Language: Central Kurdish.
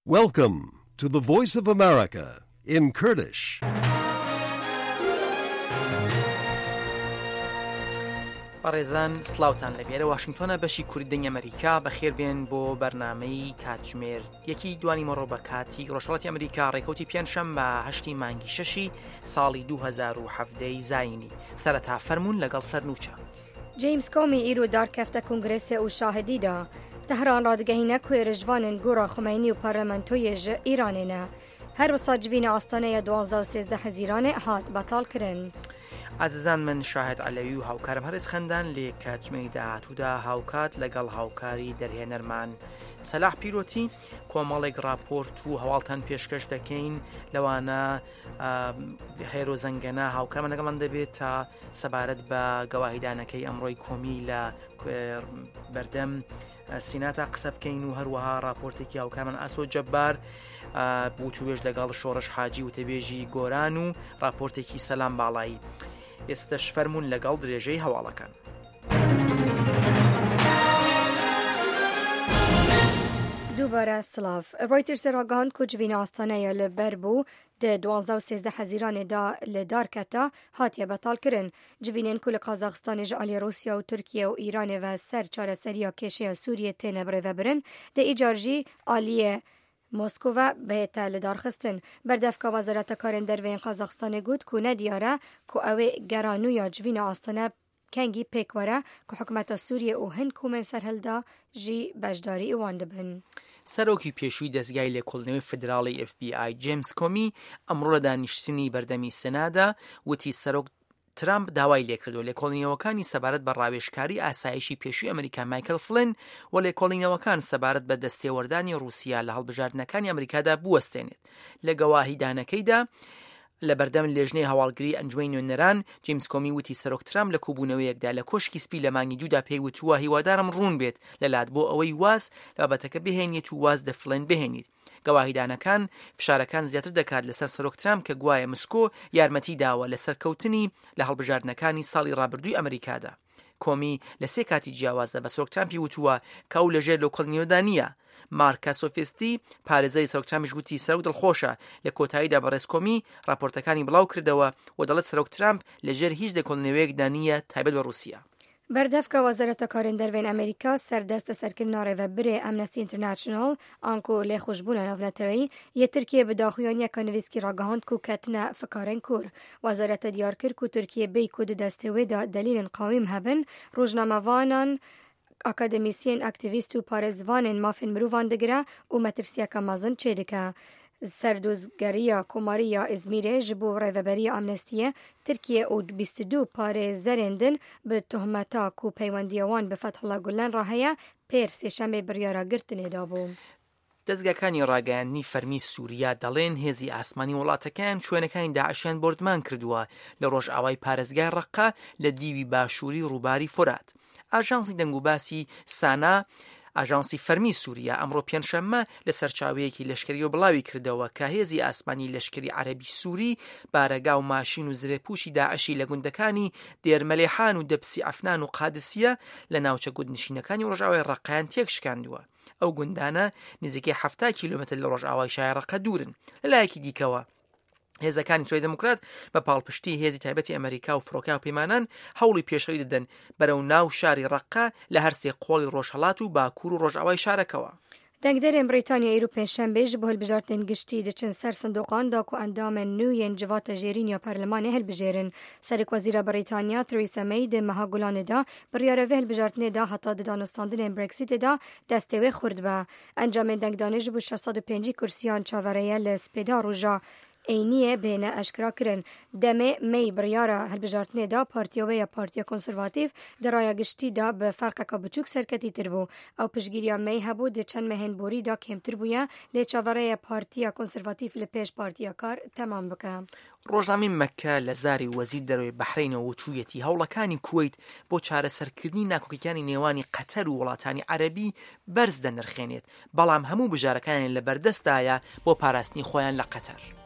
Welcome to the Voice of America in Kurdish. بەڕێزان سلااوان لەبێرە واشنگتۆنە بەشی کوردی ئەمریکا بەخێربێن بۆ بەرنامەی کاتژمێر یەکی دوانی مەڕۆ بە کاتی ڕۆژهەڵاتی ئەمریکا ڕێکەوتی پێنجشەممە 8 مانگی 6 ساڵی 2017 زاینی سەرەتا فەرموون لەگەڵ سەرنووچە. جیمز کۆمی ئیرۆ دارکەفتە کنگرێسێ و شاهدیدا تهران ڕادگەهینە کوێرژوانن گۆڕا خومینی و پارلەمانتۆیێژ ئیرانێنە هەر وەسا جوینە ئاستانەیە 12 حەزیرانێ هات بەتاڵ کرن. ئازیزان من شاهد عەلەوی و هاوکارم هەرز خەندان لێ کاتژمێری داهاتوودا هاوکات لەگەڵ هاوکاری دەرهێنەرمان سەلاح پیرۆتی کۆمەڵێک راپۆرت و هەواڵتان پێشکەش دەکەین لەوانە هێرۆ زەنگەنە هاوکارمان لەگەڵمان دەبێت تا سەبارەت بە گەواهیدانەکەی ئەمڕۆی کۆمی لە بەردەم سیناتا قسە بکەین و هەروەها راپۆرتێکی هاوکارمان ئاسۆ جەبار بوو توێژ لەگەڵ شۆڕش حاجی و تەبێژی گۆران و راپۆرتێکی سەلام باڵایی. ئێستش فەرموون لەگەڵ درێژەی هەواڵەکان. دووبارە سلااف ڕۆیترس ڕگەهاند کو جوینە ئاستانەیە لە بەر بوو دە 12 حەزیرانێدا لە دارکەتە هاتیە بەتاڵکردن جوینێن کو لە قازاقستانی ژ ئالی رووسیا و تورکیە و ئیرانێ سەر چارەسەریە کێشەیە سووریە تێنە برێڤەبرن دە ئیجارژی ئالیە موسکۆڤە بهێتە لە دارخستن بەردەفکە وەزارەتە کارên derveyên قازاقستانê got ku nediyare ku ew ê geranûya civîna astane kengî pêk were ku hikûmeta Sûriye û hin komên serhilda jî beşdarî wan dibin. سەرۆکی پێشووی دەستگای لێکۆڵینەوەی فیدراڵی FBI جیمز کۆمی ئەمڕۆ لە دانیشتنی بەردەمی سەنادا وتی سەرۆک ترامپ داوای لێکردو لێکۆڵینەوەکانی سەبارەت بە ڕاوێژکاری ئاسایشی پێشووی ئەمریکا مایکل فلن و لێکۆڵینەوەکان سەبارەت بە دەستێوەردانی رووسیا لە هەڵبژاردنەکانی ئەمریکادا بوەستێنێت. لە گەواهیدانەکەیدا لە بەردەم لێژنەی هەواڵگری ئەنجومەی نوێنەران جیمز کۆمی وتی سەرۆک ترامپ لە کوبوونەوەیەکدا لە کۆشکی سپی لە مانگی دوودا پێی وتووە هیوادارم ڕوون بێت لەلات بۆ ئەوەی واز لە بابەتەکە بهێنیت و واز دە فلن بهێنیت. گەواهیدانەکان فشارەکان زیاتر دەکات لەسەر سەرۆک ترامپ کە گوایە مسکۆ یارمەتی داوە لە سەرکەوتنی لە هەڵبژاردنەکانی ساڵی ڕابردووی ئەمریکادا. کۆمی لە سێ کاتی جیاوازدا بە سەرۆک ترامپی وتووە کە ئەو لەژێر لێکۆڵینەوەدا نییە. مارکە سۆفیستی پارێزەری سەرۆک ترامپیش گوتی سەرۆک دڵخۆشە لە کۆتاییدا بەڕێز کۆمی راپۆرتەکانی بڵاو کردەوە و دەڵێت سەرۆک ترامپ لەژێر هیچ لێکۆڵینەوەیەکدا نییە تایبەت بە رووسیا. بەردەفکە وەزارەتە کارên derveyên ئەمریکا سەردەستە سەرکردنا ڕێڤەبرێ ئەمنەستی ئینتەرناشنال ئانکۆ لێخۆشبوونە ناونەتەوەی یە تورکیە بەداخویانیەکە نویسکی ڕاگەهاند و کەتنە فکارên کور وەزارەتە دیار کرد و تورکیە بێی کو دەستێوێدا دەلیلên قاویم هەبن ڕۆژنامەوانان ئاکادمیسیên ئاکتیڤیست و پارێزوانên mafên mirovan digire û metirsiyeka mezin çê dike. Serdozgeriya Komarî İzmîrê ji bo rêveberiya Amnestiyê Tirkiye û 22 parêzerên din bi tohmeta ku peywendiya wan bi Fethullah Gulen re heye pêr sêşemê biryara girtinê dabû. دەستگاکانی ڕاگەیاندنی فەرمی سووریا دەڵێن هێزی ئاسمانی وڵاتەکان شوێنەکانی داعشیان بردمان کردووە لە ڕۆژئاوای پارێزگای ڕەقا لە دیوی باشووری ڕووباری فورات. ئاژانسی دەنگوباسی سانا ئاژانسی فەرمی سووریا ئەمڕۆ پێنجشەممە لە سەرچاوەیەکی لەشکری و بڵاوی کردەوە کە هێزی ئاسمانی لەشکری عەرەبی سووری بارەگا و ماشین و زرێپوشی داعشی لە گوندەکانی دێرمەلێحان و دەبسی ئەفنان و قادسیە لە ناوچە گوندنشینەکانی ڕۆژئاوای ڕەقەیان تێک شکاندووە. ئەو گوندانە نزیکەی 70 کیلومتر لە ڕۆژئاوای شای ڕەقە دوورن. لەلایەکی دیکەوە هێزەکانی سوێد دموکرات بە پاڵپشتی هێزی تایبەتی ئەمریکا و فڕۆکە و پەیمانان هەوڵی پێشەوی دەدەن بەرەو ناو شاری ڕەقە لە هەرسێ قۆڵی ڕۆژهەڵات و باکوور و ڕۆژئاوای شارەکەوە. دەنگدەرên Brîtanya êro pênşembê ji bo hilbijartên giştî diçin ser sindoqan da ku endamên nû yên civata jêrîniya Parlemanê hilbijêrin. Serêkwezîra Brîtanya Theresa May di meha Gulanê da biryara vê hilbijartinê da heta di danostandinên Brexitê da destê wê xurt be. Encamên dengdanê ji bo 605 kursiyan çavereye li spêda roja ئەینیە بێنە ئەشکراکردن دەمێ مەی بڕیارە هەلبژارتنێدا پارتیەوەیە پارتیە کۆنسەرواتیڤ دەڕایە گشتیدا بە فەرقەکە بچووک سەرکەتی تر بوو ئەو پشگیریان مەی هەبوو دە چەند مەهێنبوریدا کێمتر بووە لێ چاوەڕێیە پارتیە کۆنسەرواتیڤ لە پێش پارتیە کار تەمام بکە. ڕۆژنامەی مەککە لە زاری وەزیر دەرەوەی بەحرینەوە وتوویەتی هەوڵەکانی کوێیت بۆ چارەسەرکردنی ناکۆکیەکانی نێوانی قەتەر و وڵاتانی عەرەبی بەرز دەنرخێنێت بەڵام هەموو بژارەکانیان لە بەردەستایە بۆ پاراستنی خۆیان لە قەتەر.